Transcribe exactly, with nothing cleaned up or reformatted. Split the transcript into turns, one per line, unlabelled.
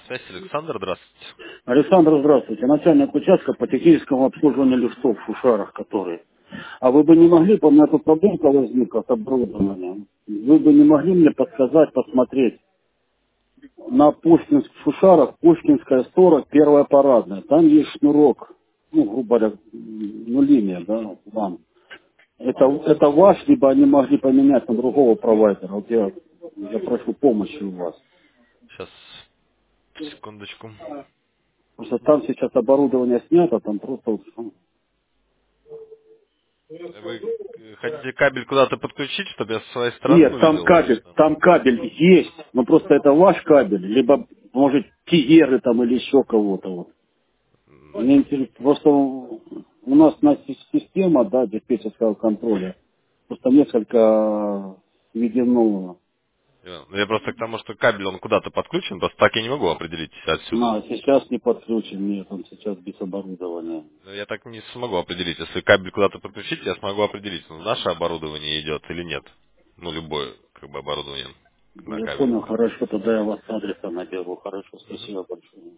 Связь, Александр, здравствуйте.
Александр, здравствуйте. Начальник участка по техническому обслуживанию лифтов в Шушарах, которые. А вы бы не могли, по мне тут проблемка возникла с оборудованием. Вы бы не могли мне подсказать, посмотреть на Пушкинск в Шушарах, Пушкинская сорок, первая парадная. Там есть шнурок, ну, грубо говоря, ну, линия, да, вам. Это, это ваш, либо они могли поменять на другого провайдера. Вот я, я прошу помощи у вас.
Сейчас, секундочку.
Потому что там сейчас оборудование снято, там просто вот, ну,
Вы э, хотите кабель куда-то подключить, чтобы я со своей стороны
нет, там
увидел, или
кабель,
что?
там кабель есть, но просто это ваш кабель, либо, может, Тигеры там или еще кого-то. Вот. Мне
М,
интересно, просто у нас на си- система, да, диспетчерского контроля, просто несколько введено.
Я ну, я просто к тому, что кабель, он куда-то подключен, просто так я не могу определить отсюда.
А, сейчас не подключен, нет, он сейчас без оборудования.
Но Я так не смогу определить. Если кабель куда-то подключить, я смогу определить, ну, наше оборудование идет или нет. Ну, любое, как бы, оборудование на
Я
кабель.
понял, хорошо, тогда я вас с адреса наберу, хорошо,
Мгм.
спасибо большое.